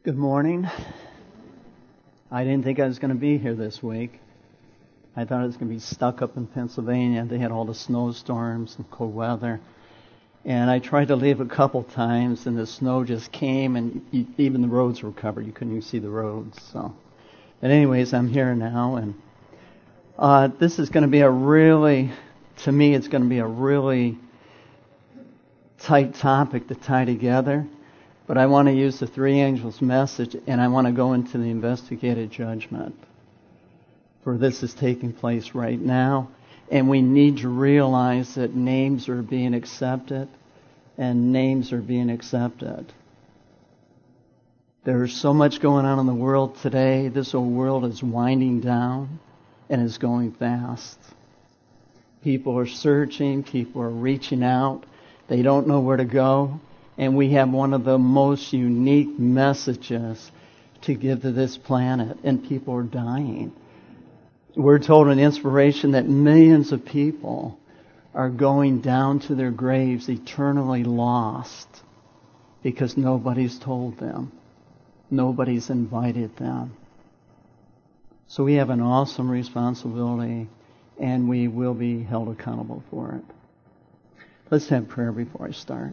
Good morning. I didn't think I was going to be here this week. I thought I was going to be stuck up in Pennsylvania. They had all the snowstorms and cold weather. And I tried to leave a couple times, and the snow just came, and even the roads were covered. You couldn't even see the roads. But anyways, I'm here now, and this is going to be to me, it's going to be a really tight topic to tie together. But I want to use the three angels' message, and I want to go into the investigated judgment. For this is taking place right now, and we need to realize that names are being accepted, and names are being accepted. There's so much going on in the world today. This whole world is winding down and is going fast. People are searching, people are reaching out. They don't know where to go. And we have one of the most unique messages to give to this planet. And people are dying. We're told in Inspiration that millions of people are going down to their graves eternally lost because nobody's told them. Nobody's invited them. So we have an awesome responsibility, and we will be held accountable for it. Let's have prayer before I start.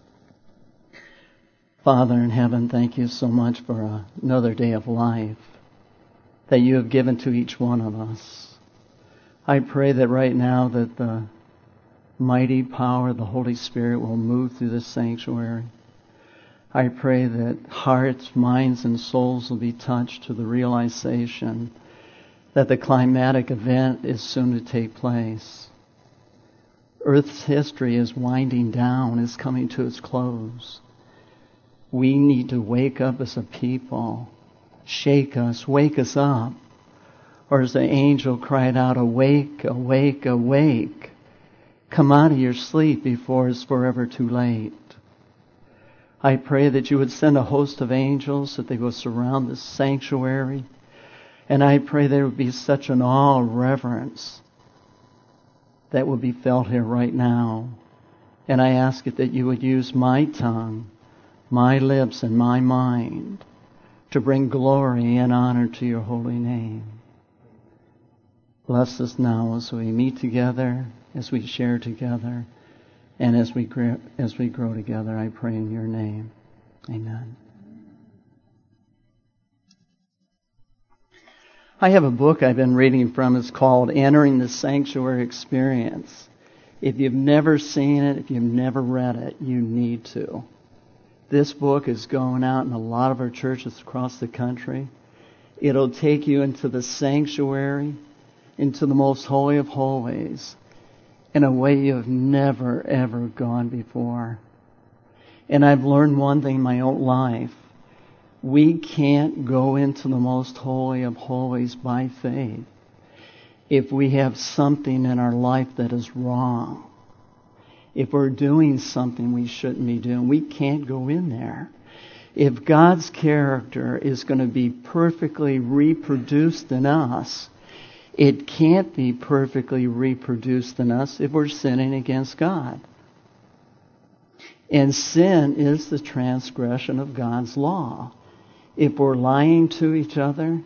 Father in heaven, thank you so much for another day of life that you have given to each one of us. I pray that right now that the mighty power of the Holy Spirit will move through this sanctuary. I pray that hearts, minds, and souls will be touched to the realization that the climatic event is soon to take place. Earth's history is winding down, is coming to its close. We need to wake up as a people. Shake us, wake us up. Or as the angel cried out, awake, awake, awake. Come out of your sleep before it's forever too late. I pray that you would send a host of angels, that they will surround this sanctuary. And I pray there would be such an awe of reverence that will be felt here right now. And I ask it that you would use my tongue, my lips, and my mind to bring glory and honor to your holy name. Bless us now as we meet together, as we share together, and as we grow together. I pray in your name. Amen. I have a book I've been reading from. It's called Entering the Sanctuary Experience. If you've never seen it, if you've never read it, you need to. This book is going out in a lot of our churches across the country. It'll take you into the sanctuary, into the most holy of holies, in a way you've never, ever gone before. And I've learned one thing in my own life. We can't go into the most holy of holies by faith if we have something in our life that is wrong. If we're doing something we shouldn't be doing, we can't go in there. If God's character is going to be perfectly reproduced in us, it can't be perfectly reproduced in us if we're sinning against God. And sin is the transgression of God's law. If we're lying to each other,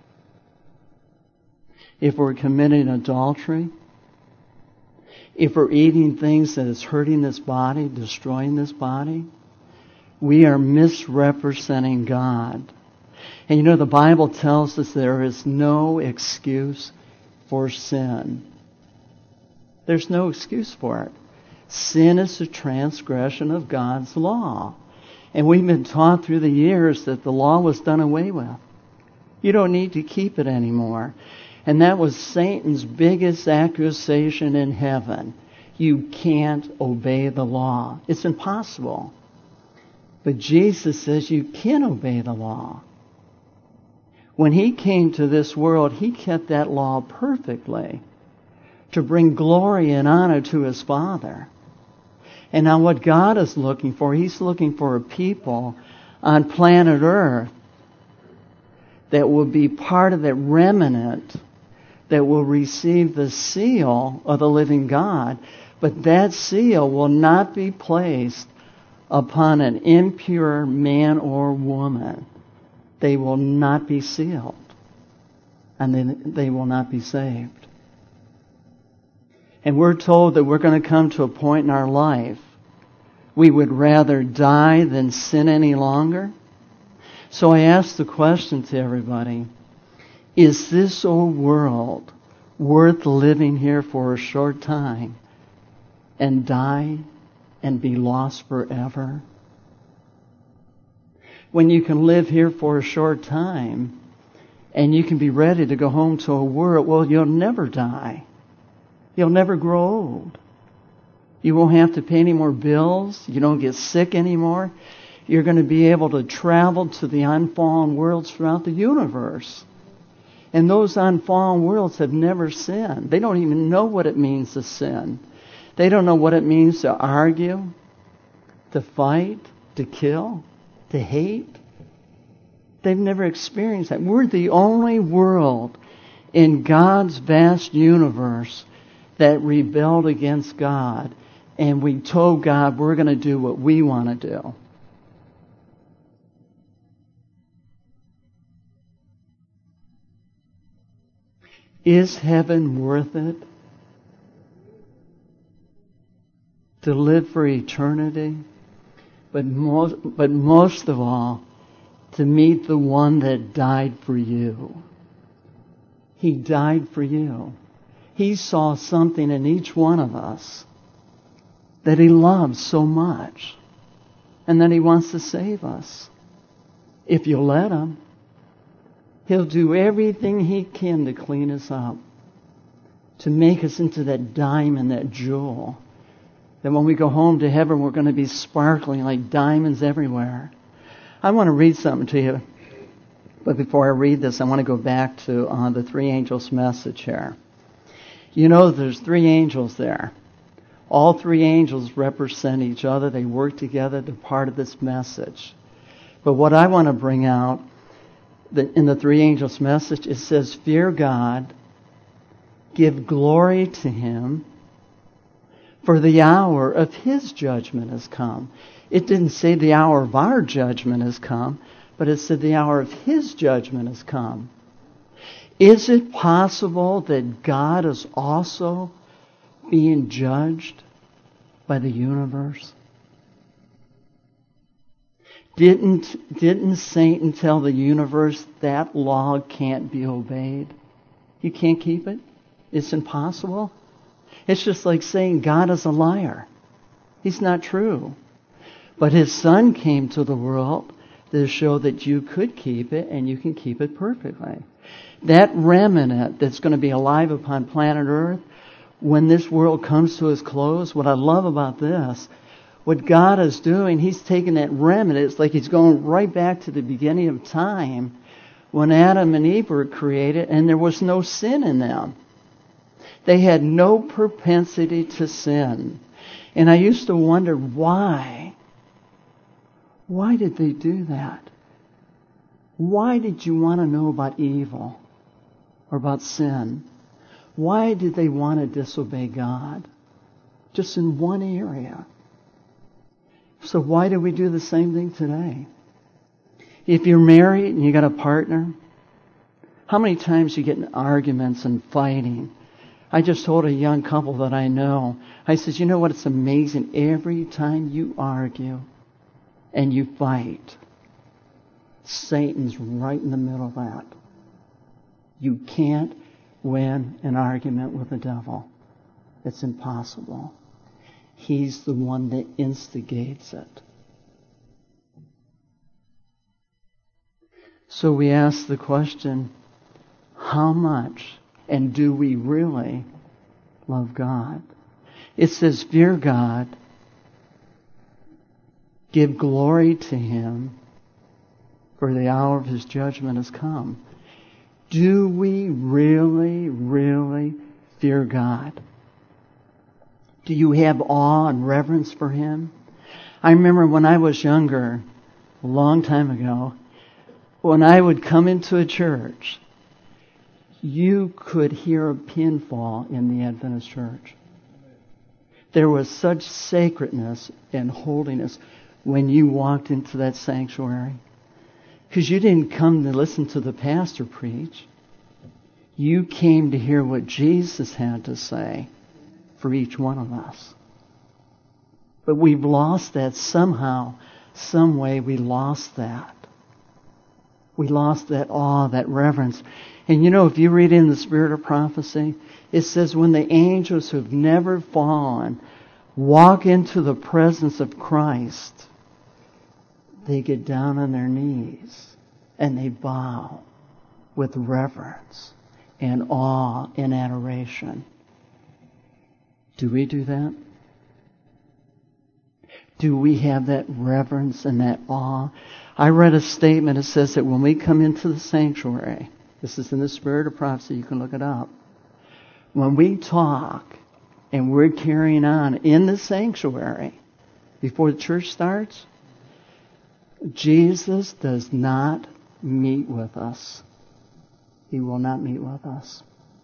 if we're committing adultery, if we're eating things that is hurting this body, destroying this body, we are misrepresenting God. And you know, the Bible tells us there is no excuse for sin. There's no excuse for it. Sin is the transgression of God's law. And we've been taught through the years that the law was done away with. You don't need to keep it anymore. And that was Satan's biggest accusation in heaven. You can't obey the law. It's impossible. But Jesus says you can obey the law. When He came to this world, He kept that law perfectly to bring glory and honor to His Father. And now what God is looking for, He's looking for a people on planet Earth that will be part of that remnant that will receive the seal of the living God. But that seal will not be placed upon an impure man or woman. they will not be sealed, and then they will not be saved. And we're told that we're going to come to a point in our life we would rather die than sin any longer. So I ask the question to everybody, is this old world worth living here for a short time and die and be lost forever? When you can live here for a short time and you can be ready to go home to a world, well, you'll never die. You'll never grow old. You won't have to pay any more bills. You don't get sick anymore. You're going to be able to travel to the unfallen worlds throughout the universe. And those unfallen worlds have never sinned. They don't even know what it means to sin. They don't know what it means to argue, to fight, to kill, to hate. They've never experienced that. We're the only world in God's vast universe that rebelled against God, and we told God we're going to do what we want to do. Is heaven worth it? To live for eternity? But most of all, to meet the one that died for you. He died for you. He saw something in each one of us that He loves so much, and that He wants to save us. If you'll let Him, He'll do everything He can to clean us up, to make us into that diamond, that jewel, that when we go home to heaven, we're going to be sparkling like diamonds everywhere. I want to read something to you, but before I read this, I want to go back to the three angels' message here. You know, there's three angels there. All three angels represent each other. They work together. They're part of this message. But what I want to bring out in the three angels' message, it says, fear God, give glory to Him, for the hour of His judgment has come. It didn't say the hour of our judgment has come, but it said the hour of His judgment has come. Is it possible that God is also being judged by the universe? Didn't Satan tell the universe that law can't be obeyed? You can't keep it? It's impossible? It's just like saying God is a liar. He's not true. But His Son came to the world to show that you could keep it, and you can keep it perfectly. That remnant that's going to be alive upon planet Earth, when this world comes to its close, what I love about this, what God is doing, He's taking that remnant. It's like He's going right back to the beginning of time when Adam and Eve were created and there was no sin in them. They had no propensity to sin. And I used to wonder why. Why did they do that? Why did you want to know about evil or about sin? Why did they want to disobey God? Just in one area. So why do we do the same thing today? If you're married and you got a partner, how many times you get in arguments and fighting? I just told a young couple that I know, I said, you know what, it's amazing. Every time you argue and you fight, Satan's right in the middle of that. You can't win an argument with the devil. It's impossible. He's the one that instigates it. So we ask the question, how much and do we really love God? It says, fear God, give glory to Him, for the hour of His judgment has come. Do we really, really fear God? Do you have awe and reverence for Him? I remember when I was younger, a long time ago, when I would come into a church, you could hear a pin fall in the Adventist church. There was such sacredness and holiness when you walked into that sanctuary. Because you didn't come to listen to the pastor preach. You came to hear what Jesus had to say for each one of us. But we've lost that somehow, some way we lost that. We lost that awe, that reverence. And you know, if you read in the Spirit of Prophecy, it says when the angels who've never fallen walk into the presence of Christ, they get down on their knees and they bow with reverence and awe and adoration. Do we do that? Do we have that reverence and that awe? I read a statement that says that when we come into the sanctuary, this is in the Spirit of Prophecy, you can look it up. When we talk and we're carrying on in the sanctuary before the church starts, Jesus does not meet with us. He will not meet with us.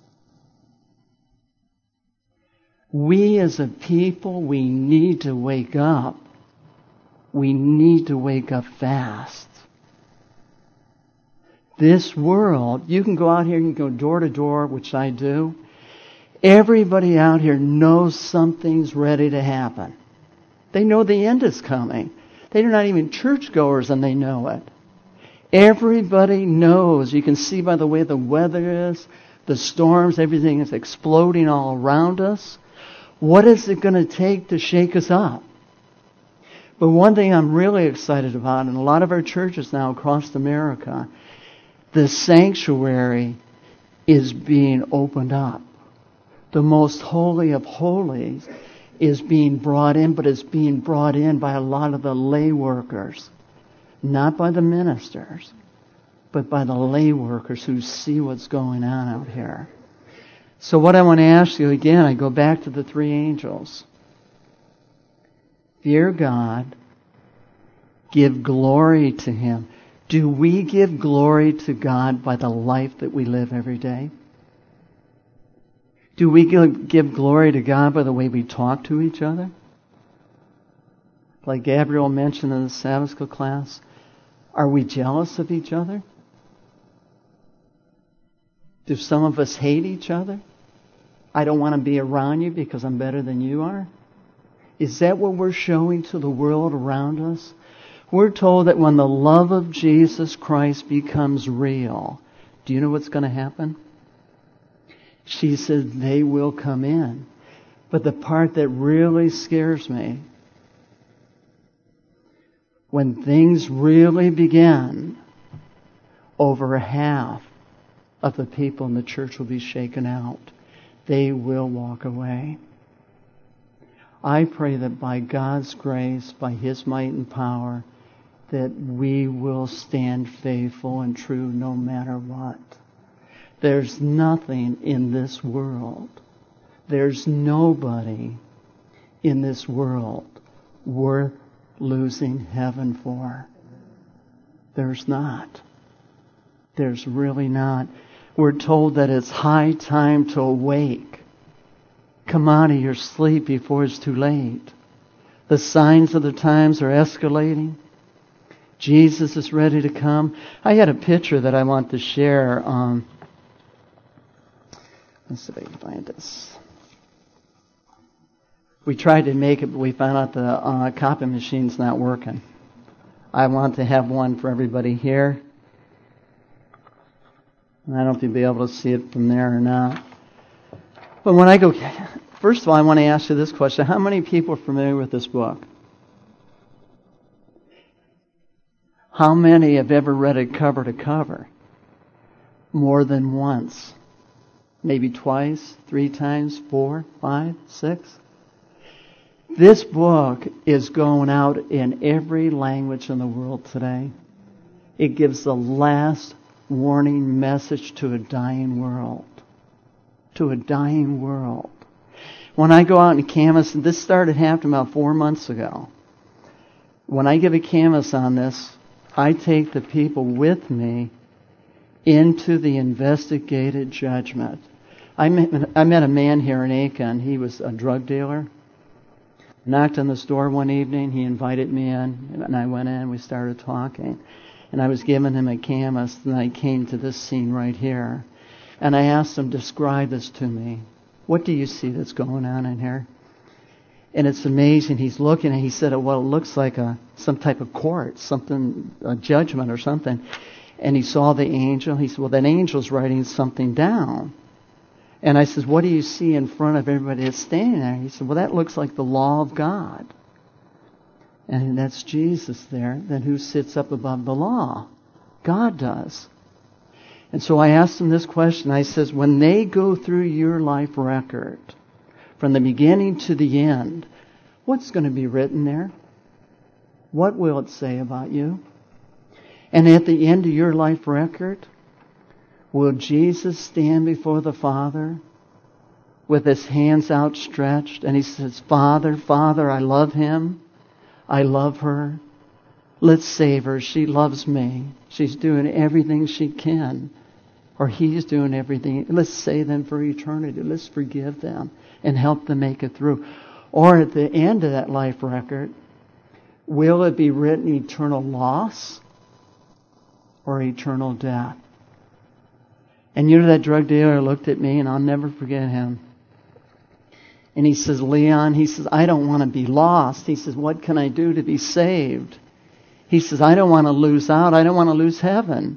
We as a people, we need to wake up. We need to wake up fast. This world, you can go out here and you can go door to door, which I do. Everybody out here knows something's ready to happen. They know the end is coming. They're not even churchgoers and they know it. Everybody knows. You can see by the way the weather is, the storms, everything is exploding all around us. What is it going to take to shake us up? But one thing I'm really excited about, in a lot of our churches now across America, the sanctuary is being opened up. The most holy of holies is being brought in, but it's being brought in by a lot of the lay workers. Not by the ministers, but by the lay workers who see what's going on out here. So what I want to ask you again, I go back to the three angels. Fear God. Give glory to Him. Do we give glory to God by the life that we live every day? Do we give glory to God by the way we talk to each other? Like Gabriel mentioned in the Sabbath school class, are we jealous of each other? Do some of us hate each other? I don't want to be around you because I'm better than you are? Is that what we're showing to the world around us? We're told that when the love of Jesus Christ becomes real, do you know what's going to happen? She said they will come in. But the part that really scares me, when things really begin, over half of the people in the church will be shaken out. They will walk away. I pray that by God's grace, by His might and power, that we will stand faithful and true no matter what. There's nothing in this world. There's nobody in this world worth losing heaven for. There's not. There's really not. We're told that it's high time to awake. Come out of your sleep before it's too late. The signs of the times are escalating. Jesus is ready to come. I had a picture that I want to share. Let's see if I can find this. We tried to make it, but we found out the copy machine's not working. I want to have one for everybody here. I don't know if you'll be able to see it from there or not. But when I go, first of all, I want to ask you this question. How many people are familiar with this book? How many have ever read it cover to cover? More than once. Maybe twice, 3 times, 4, 5, 6. This book is going out in every language in the world today. It gives the last warning message to a dying world. To a dying world. When I go out and canvas, and this started happening about 4 months ago. When I give a canvas on this, I take the people with me into the investigated judgment. I met a man here in Aiken. He was a drug dealer. Knocked on this door one evening. He invited me in, and I went in. We started talking. And I was giving him a canvas, and I came to this scene right here. And I asked him, describe this to me. What do you see that's going on in here? And it's amazing. He's looking, and he said, well, it looks like some type of court, a judgment or something. And he saw the angel. He said, well, that angel's writing something down. And I said, what do you see in front of everybody that's standing there? He said, well, that looks like the law of God. And that's Jesus there. Then who sits up above the law? God does. And so I asked him this question. I says, when they go through your life record, from the beginning to the end, what's going to be written there? What will it say about you? And at the end of your life record, will Jesus stand before the Father with his hands outstretched, and he says, Father, Father, I love him. I love her. Let's save her. She loves me. She's doing everything she can. Or he's doing everything. Let's save them for eternity. Let's forgive them and help them make it through. Or at the end of that life record, will it be written eternal loss or eternal death? And you know, that drug dealer looked at me, and I'll never forget him. And he says, Leon, he says, I don't want to be lost. He says, what can I do to be saved? He says, I don't want to lose out. I don't want to lose heaven.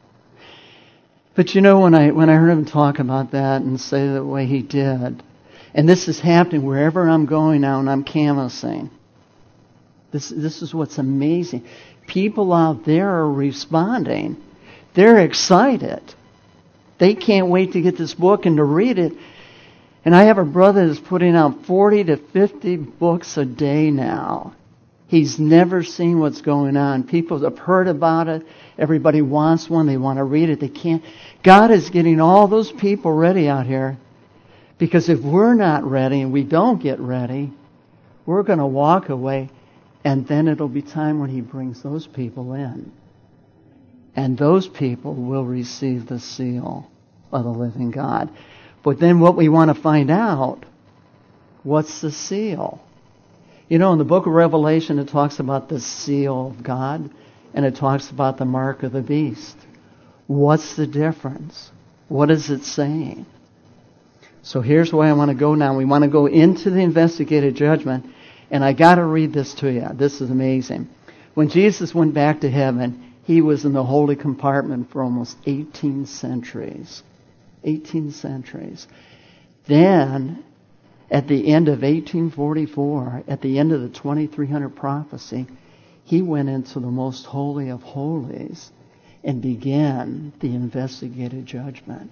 But you know, when I heard him talk about that and say the way he did, and this is happening wherever I'm going now and I'm canvassing. This is what's amazing. People out there are responding. They're excited. They can't wait to get this book and to read it. And I have a brother that's putting out 40 to 50 books a day now. He's never seen what's going on. People have heard about it. Everybody wants one. They want to read it. They can't. God is getting all those people ready out here. Because if we're not ready and we don't get ready, we're going to walk away. And then it'll be time when he brings those people in. And those people will receive the seal of the living God. But then what we want to find out, what's the seal? You know, in the book of Revelation, it talks about the seal of God, and it talks about the mark of the beast. What's the difference? What is it saying? So here's where I want to go now. We want to go into the investigated judgment, and I got to read this to you. This is amazing. When Jesus went back to heaven, he was in the holy compartment for almost 18 centuries. 18 centuries. Then, at the end of 1844, at the end of the 2300 prophecy, he went into the most holy of holies and began the investigated judgment.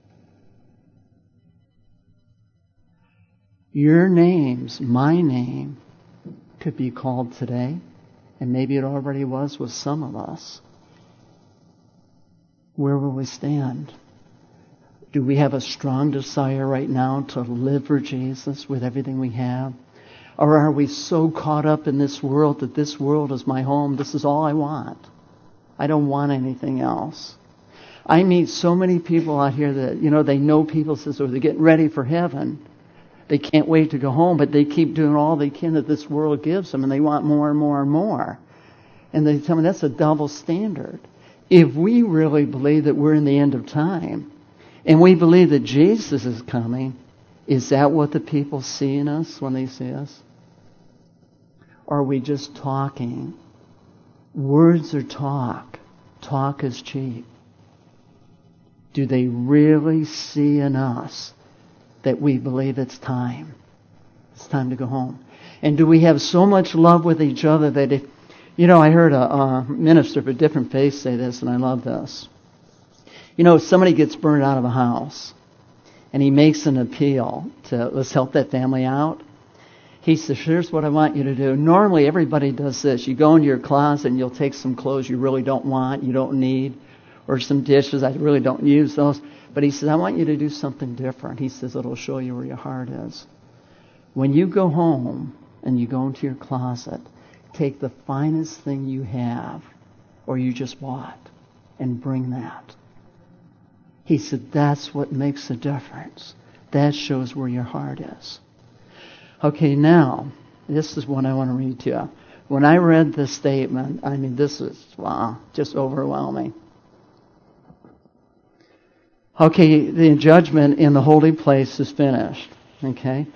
Your names, my name, could be called today, and maybe it already was with some of us. Where will we stand? Do we have a strong desire right now to live for Jesus with everything we have? Or are we so caught up in this world that this world is my home? This is all I want. I don't want anything else. I meet so many people out here that, you know, they know people says, oh, they're getting ready for heaven. They can't wait to go home, but they keep doing all they can that this world gives them, and they want more and more and more. And they tell me that's a double standard. If we really believe that we're in the end of time, and we believe that Jesus is coming, is that what the people see in us when they see us? Or are we just talking? Words are talk. Talk is cheap. Do they really see in us that we believe it's time? It's time to go home. And do we have so much love with each other that if, you know, I heard a minister of a different faith say this, and I love this. You know, if somebody gets burned out of a house and he makes an appeal to, let's help that family out. He says, here's what I want you to do. Normally everybody does this. You go into your closet and you'll take some clothes you really don't want, you don't need, or some dishes, I really don't use those. But he says, I want you to do something different. He says, it'll show you where your heart is. When you go home and you go into your closet, take the finest thing you have or you just bought and bring that. He said, that's what makes a difference. That shows where your heart is. Okay, now, this is what I want to read to you. When I read this statement, this is, wow, just overwhelming. Okay, the judgment in the holy place is finished. Okay?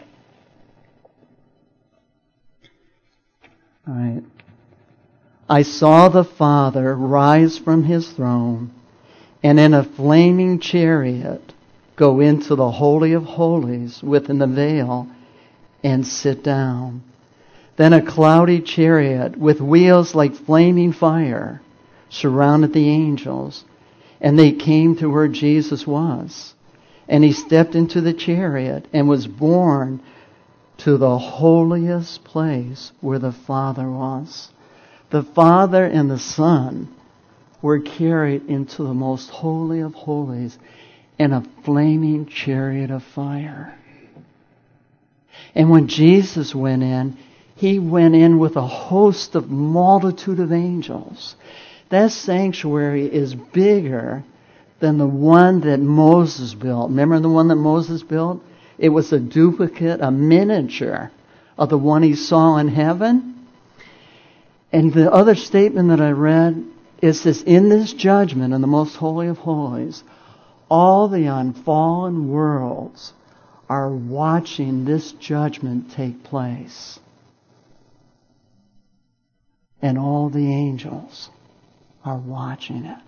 All right. I saw the Father rise from his throne and in a flaming chariot go into the Holy of Holies within the veil and sit down. Then a cloudy chariot with wheels like flaming fire surrounded the angels, and they came to where Jesus was. And he stepped into the chariot and was borne to the holiest place where the Father was. The Father and the Son were carried into the most holy of holies in a flaming chariot of fire. And when Jesus went in, he went in with a host of multitude of angels. That sanctuary is bigger than the one that Moses built. Remember the one that Moses built? It was a duplicate, a miniature of the one he saw in heaven. And the other statement that I read is this: in this judgment, in the most holy of holies, all the unfallen worlds are watching this judgment take place. And all the angels are watching it.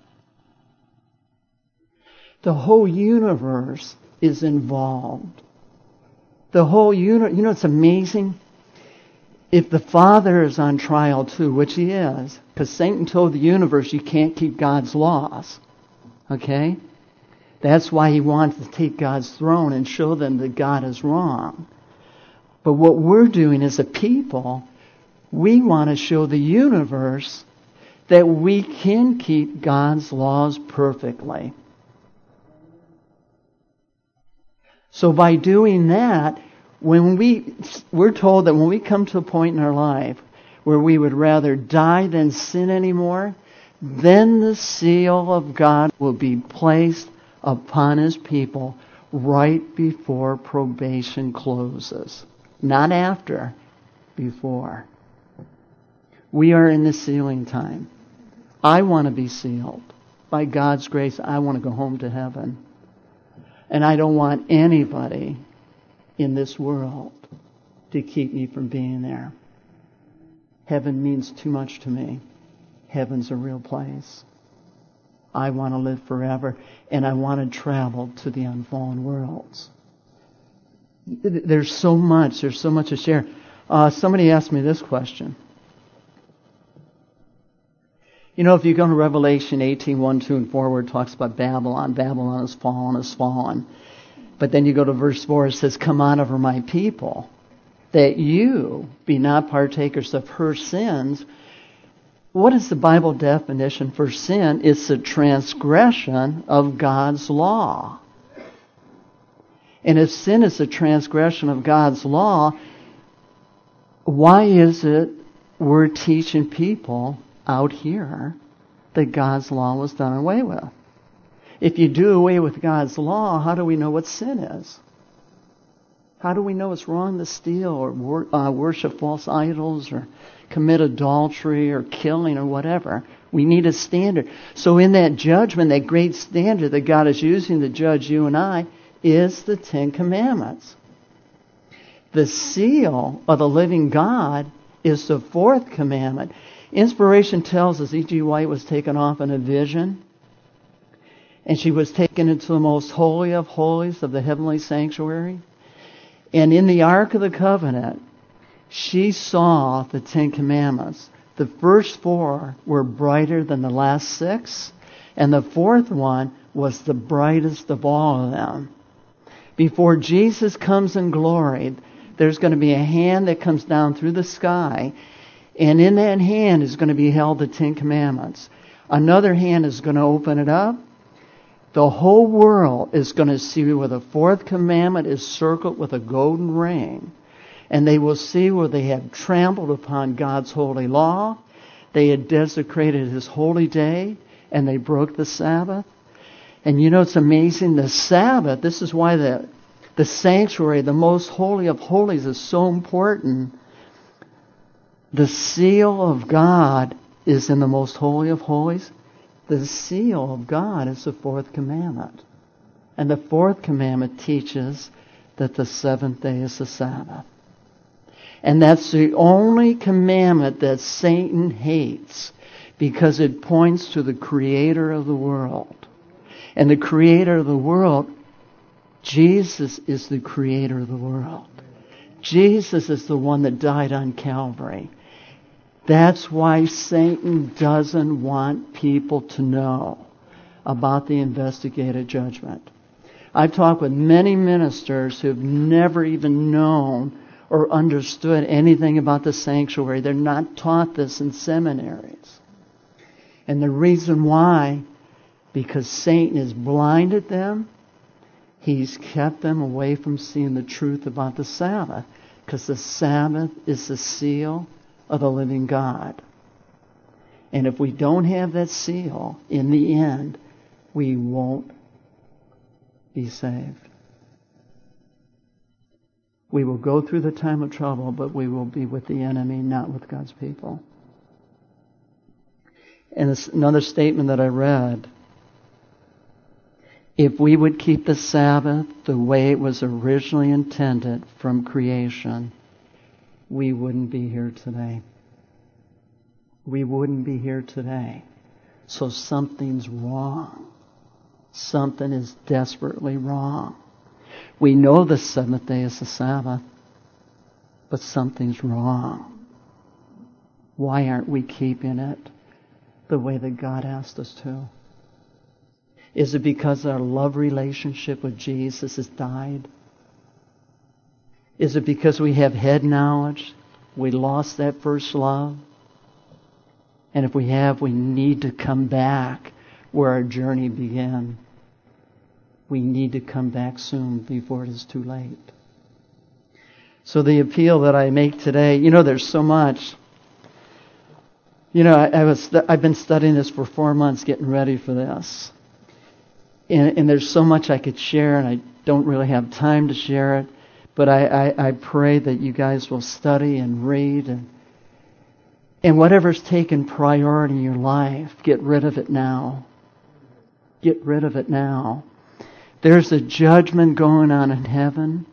The whole universe is involved. The whole universe, it's amazing. If the Father is on trial too, which he is, because Satan told the universe you can't keep God's laws. Okay? That's why he wants to take God's throne and show them that God is wrong. But what we're doing as a people, we want to show the universe that we can keep God's laws perfectly. So by doing that, we're told that when we come to a point in our life where we would rather die than sin anymore, then the seal of God will be placed upon his people right before probation closes. Not after, before. We are in the sealing time. I want to be sealed. By God's grace, I want to go home to heaven. And I don't want anybody in this world to keep me from being there. Heaven means too much to me. Heaven's a real place. I want to live forever, and I want to travel to the unfallen worlds. There's so much to share. Somebody asked me this question. If you go to Revelation 18, 1, 2, and 4, where it talks about Babylon. Babylon is fallen. But then you go to verse 4, it says, come out of her, my people, that you be not partakers of her sins. What is the Bible definition for sin? It's the transgression of God's law. And if sin is a transgression of God's law, why is it we're teaching people out here that God's law was done away with? If you do away with God's law, how do we know what sin is? How do we know it's wrong to steal or worship false idols or commit adultery or killing or whatever? We need a standard. So in that judgment, that great standard that God is using to judge you and I is the Ten Commandments. The seal of the living God is the fourth commandment. Inspiration tells us E.G. White was taken off in a vision, and she was taken into the most holy of holies of the heavenly sanctuary. And in the Ark of the Covenant, she saw the Ten Commandments. The first four were brighter than the last six, and the fourth one was the brightest of all of them. Before Jesus comes in glory, there's going to be a hand that comes down through the sky, and in that hand is going to be held the Ten Commandments. Another hand is going to open it up. The whole world is going to see where the fourth commandment is circled with a golden ring. And they will see where they have trampled upon God's holy law. They had desecrated his holy day, and they broke the Sabbath. And it's amazing, the Sabbath, this is why the sanctuary, the most holy of holies, is so important. The seal of God is in the most holy of holies. The seal of God is the fourth commandment. And the fourth commandment teaches that the seventh day is the Sabbath. And that's the only commandment that Satan hates, because it points to the Creator of the world. And the Creator of the world, Jesus is the Creator of the world. Jesus is the one that died on Calvary. That's why Satan doesn't want people to know about the investigated judgment. I've talked with many ministers who've never even known or understood anything about the sanctuary. They're not taught this in seminaries. And the reason why, because Satan has blinded them. He's kept them away from seeing the truth about the Sabbath, because the Sabbath is the seal of the living God. And if we don't have that seal, in the end, we won't be saved. We will go through the time of trouble, but we will be with the enemy, not with God's people. And another statement that I read, if we would keep the Sabbath the way it was originally intended from creation, we wouldn't be here today. We wouldn't be here today. So something's wrong. Something is desperately wrong. We know the seventh day is the Sabbath, but something's wrong. Why aren't we keeping it the way that God asked us to? Is it because our love relationship with Jesus has died? Is it because we have head knowledge? We lost that first love? And if we have, we need to come back where our journey began. We need to come back soon before it is too late. So the appeal that I make today, there's so much. I've been studying this for 4 months, getting ready for this. And there's so much I could share, and I don't really have time to share it. But I pray that you guys will study and read. And whatever's taken priority in your life, get rid of it now. Get rid of it now. There's a judgment going on in heaven.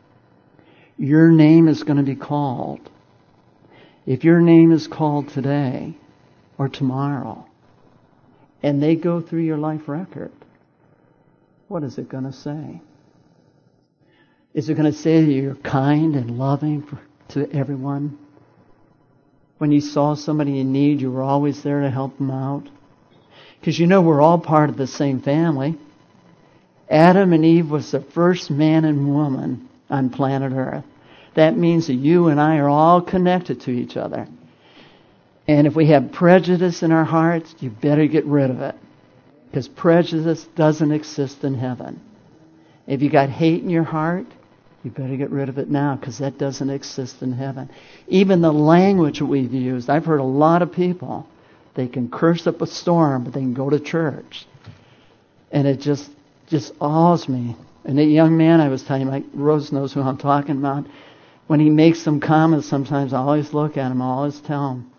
Your name is going to be called. If your name is called today or tomorrow, and they go through your life record, what is it going to say? Is it going to say that you're kind and loving to everyone? When you saw somebody in need, you were always there to help them out? Because we're all part of the same family. Adam and Eve was the first man and woman on planet Earth. That means that you and I are all connected to each other. And if we have prejudice in our hearts, you better get rid of it. Because prejudice doesn't exist in heaven. If you got hate in your heart, you better get rid of it now, because that doesn't exist in heaven. Even the language we've used, I've heard a lot of people, they can curse up a storm, but they can go to church. And it just awes me. And that young man I was telling you, Rose knows who I'm talking about, when he makes some comments sometimes, I always look at him, I always tell him,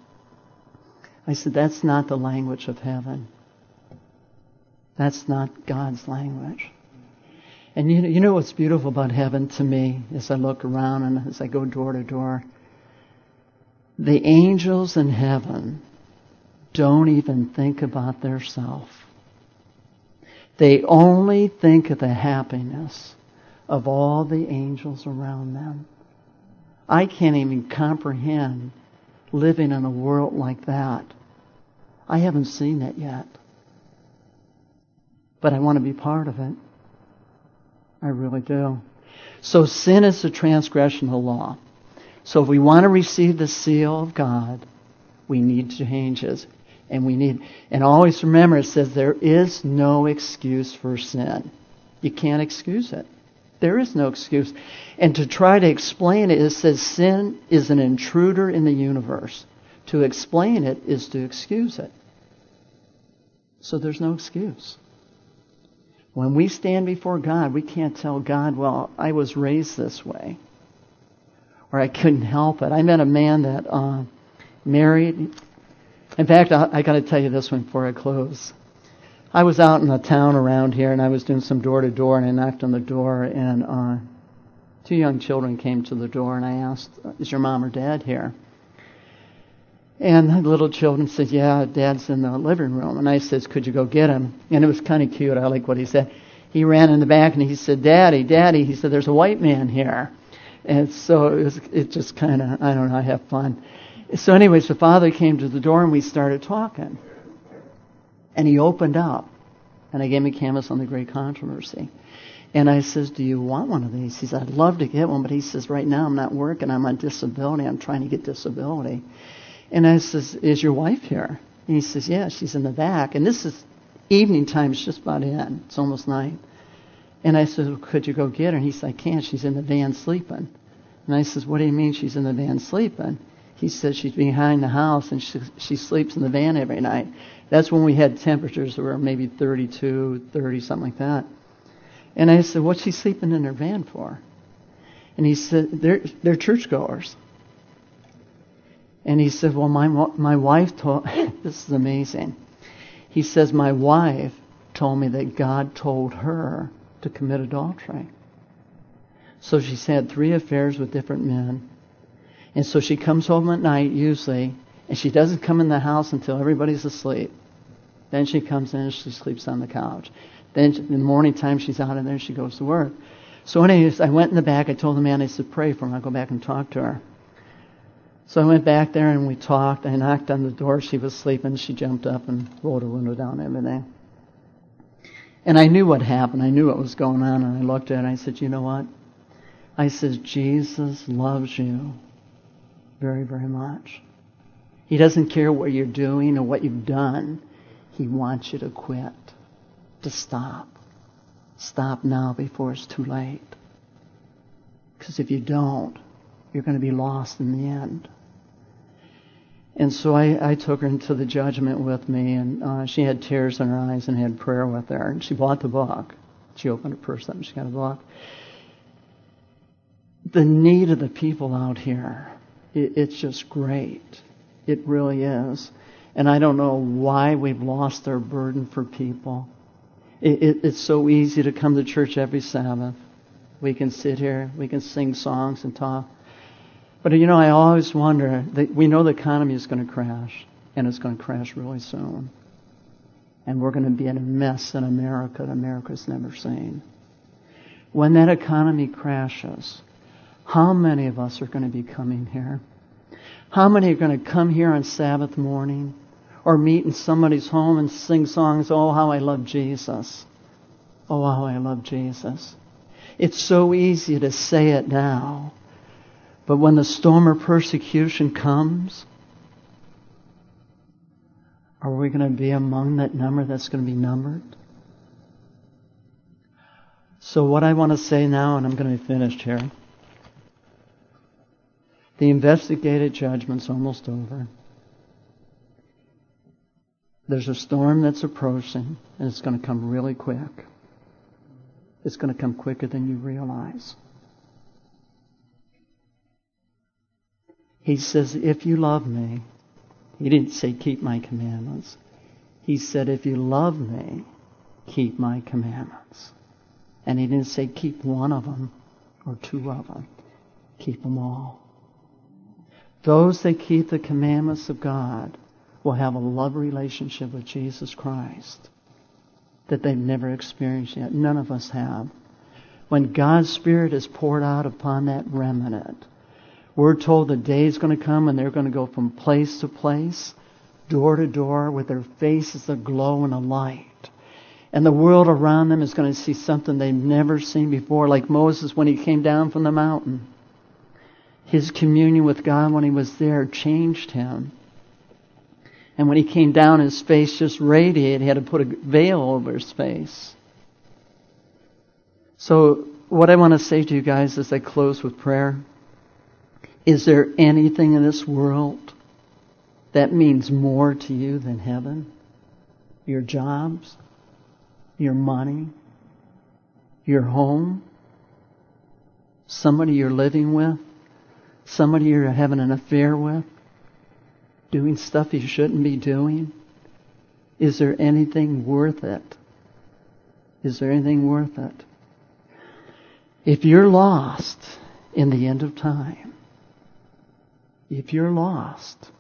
I said, that's not the language of heaven. That's not God's language. And you know what's beautiful about heaven to me, as I look around and as I go door to door? The angels in heaven don't even think about their self. They only think of the happiness of all the angels around them. I can't even comprehend living in a world like that. I haven't seen it yet. But I want to be part of it. I really do. So sin is a transgression of the law. So if we want to receive the seal of God, we need changes. And always remember, it says there is no excuse for sin. You can't excuse it. There is no excuse. And to try to explain it, it says sin is an intruder in the universe. To explain it is to excuse it. So there's no excuse. When we stand before God, we can't tell God, well, I was raised this way. Or I couldn't help it. I met a man that married. In fact, I got to tell you this one before I close. I was out in the town around here, and I was doing some door-to-door, and I knocked on the door, and 2 young children came to the door, and I asked, "Is your mom or dad here?" And the little children said, "Yeah, Dad's in the living room." And I said, "Could you go get him?" And it was kind of cute. I like what he said. He ran in the back, and he said, "Daddy, Daddy," he said, "there's a white man here." And so it just kind of, I don't know, I have fun. So anyways, the father came to the door, and we started talking. And he opened up, and I gave him a canvas on the great controversy. And I says, "Do you want one of these?" He said, "I'd love to get one," but he says, "Right now I'm not working. I'm on disability. I'm trying to get disability." And I says, "Is your wife here?" And he says, "Yeah, she's in the back." And this is evening time. It's just about in. It's almost night. And I said, "Well, could you go get her?" And he said, "I can't. She's in the van sleeping." And I says, "What do you mean she's in the van sleeping?" He says, "She's behind the house, and she sleeps in the van every night." That's when we had temperatures that were maybe 32, 30, something like that. And I said, "What's she sleeping in her van for?" And he said, they're churchgoers. And he said, "Well, my wife told," this is amazing. He says, "My wife told me that God told her to commit adultery. So she's had 3 affairs with different men. And so she comes home at night, usually, and she doesn't come in the house until everybody's asleep. Then she comes in and she sleeps on the couch. Then in the morning time, she's out, and then she goes to work." So anyways, I went in the back. I told the man, I said, "Pray for her. I'll go back and talk to her." So I went back there, and we talked. I knocked on the door. She was sleeping. She jumped up and rolled her window down and everything. And I knew what happened. I knew what was going on, and I looked at her, and I said, "You know what?" I said, "Jesus loves you very, very much. He doesn't care what you're doing or what you've done. He wants you to quit, to stop. Stop now before it's too late. Because if you don't, you're going to be lost in the end." And so I took her into the judgment with me, and she had tears in her eyes and had prayer with her. And she bought the book. She opened her purse up and she got a book. The need of the people out here, it's just great. It really is. And I don't know why we've lost our burden for people. It's so easy to come to church every Sabbath. We can sit here, we can sing songs and talk. But you know, I always wonder, we know the economy is going to crash, and it's going to crash really soon. And we're going to be in a mess in America that America's never seen. When that economy crashes, how many of us are going to be coming here? How many are going to come here on Sabbath morning or meet in somebody's home and sing songs, "Oh, how I love Jesus. Oh, how I love Jesus." It's so easy to say it now. But when the storm of persecution comes, are we going to be among that number that's going to be numbered? So what I want to say now, and I'm going to be finished here. The investigative judgment's almost over. There's a storm that's approaching, and it's going to come really quick. It's going to come quicker than you realize. He says, "If you love me," he didn't say keep my commandments. He said, "If you love me, keep my commandments." And he didn't say keep one of them or 2 of them. Keep them all. Those that keep the commandments of God will have a love relationship with Jesus Christ that they've never experienced yet. None of us have. When God's Spirit is poured out upon that remnant, we're told the day is going to come and they're going to go from place to place, door to door, with their faces aglow in a light. And the world around them is going to see something they've never seen before, like Moses when he came down from the mountain. His communion with God when he was there changed him. And when he came down, his face just radiated. He had to put a veil over his face. So what I want to say to you guys as I close with prayer, is there anything in this world that means more to you than heaven? Your jobs? Your money? Your home? Somebody you're living with? Somebody you're having an affair with? Doing stuff you shouldn't be doing? Is there anything worth it? Is there anything worth it? If you're lost in the end of time, if you're lost,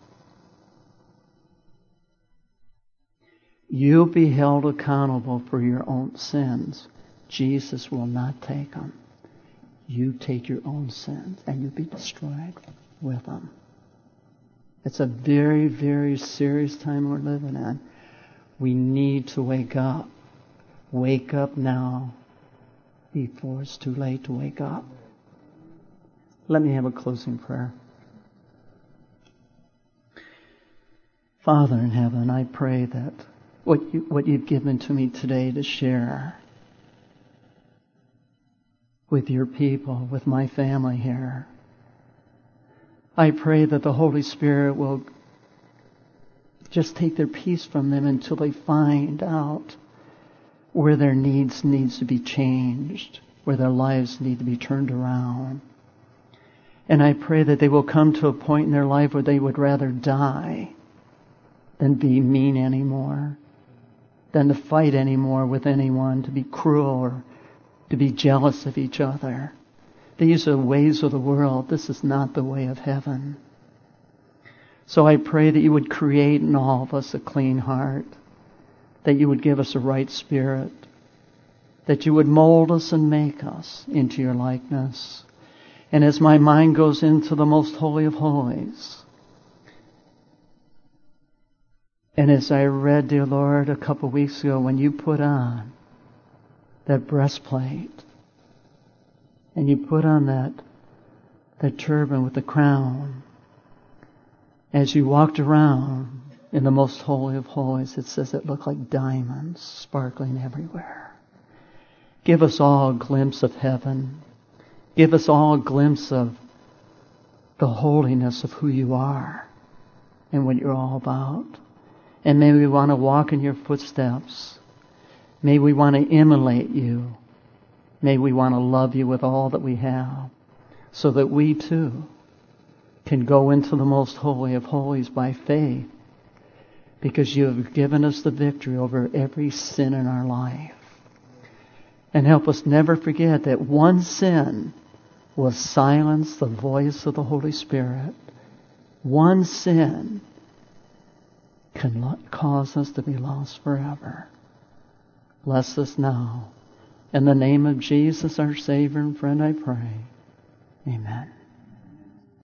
you'll be held accountable for your own sins. Jesus will not take them. You take your own sins and you'll be destroyed with them. It's a very, very serious time we're living in. We need to wake up. Wake up now before it's too late to wake up. Let me have a closing prayer. Father in heaven, I pray that what you've given to me today to share with your people, with my family here, I pray that the Holy Spirit will just take their peace from them until they find out where their needs to be changed, where their lives need to be turned around. And I pray that they will come to a point in their life where they would rather die than be mean anymore, than to fight anymore with anyone, to be cruel or to be jealous of each other. These are ways of the world. This is not the way of heaven. So I pray that you would create in all of us a clean heart, that you would give us a right spirit, that you would mold us and make us into your likeness. And as my mind goes into the most holy of holies, and as I read, dear Lord, a couple weeks ago, when you put on that breastplate, and you put on that turban with the crown, as you walked around in the most holy of holies, it says it looked like diamonds sparkling everywhere. Give us all a glimpse of heaven. Give us all a glimpse of the holiness of who you are and what you're all about. And may we want to walk in your footsteps. May we want to emulate you. May we want to love you with all that we have, so that we too can go into the most holy of holies by faith, because you have given us the victory over every sin in our life. And help us never forget that one sin will silence the voice of the Holy Spirit. One sin can cause us to be lost forever. Bless us now. In the name of Jesus, our Savior and friend, I pray. Amen.